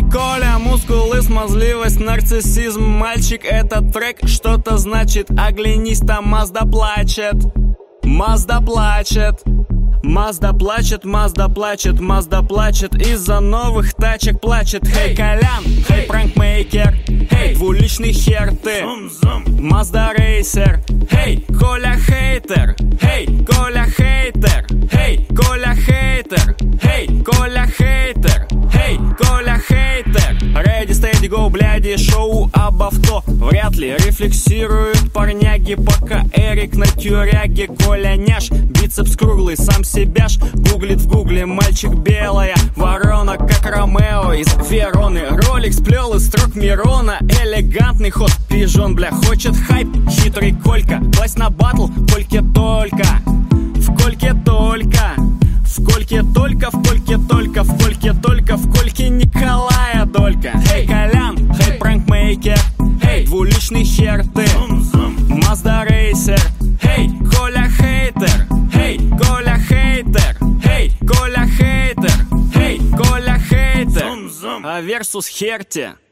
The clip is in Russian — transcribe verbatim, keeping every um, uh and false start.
Коля, мускулы, смазливость, нарциссизм. Мальчик, этот трек что-то значит. Оглянись, там Мазда плачет. Мазда плачет. Мазда плачет, Мазда плачет, Мазда плачет. Из-за новых тачек плачет. Хей, Колян, хей, пранкмейкер. Хей, двуличный хер ты. Мазда рейсер. Хей, Коля хейтер. Хей, Коля хейтер. Хей, Коля хейтер. Хей, Коля хейтер. Хей, Коля хейтер. Ready, steady, go, бляди, шоу об авто. Вряд ли рефлексируют парняги, пока Эрик на тюряге. Коля няш, бицепс круглый, сам себя ж гуглит в гугле. Мальчик белая ворона, как Ромео из Вероны. Ролик сплел из строк Мирона. Элегантный ход, пижон, бля, хочет хайп. Хитрый Колька, власть на батл, Кольке только. В Кольке только. В Кольке только, в Кольке только, в Кольке только, в Кольке Николая Долька. Хей, Колян, хей, пранкмейкер. Хей, двуличный хер ты. Мазда рейсер. Хей, Коля хейтер. Хей, Коля хейтер. Хей, Коля хейтер. Хей, Коля хейтер. А версус Херти.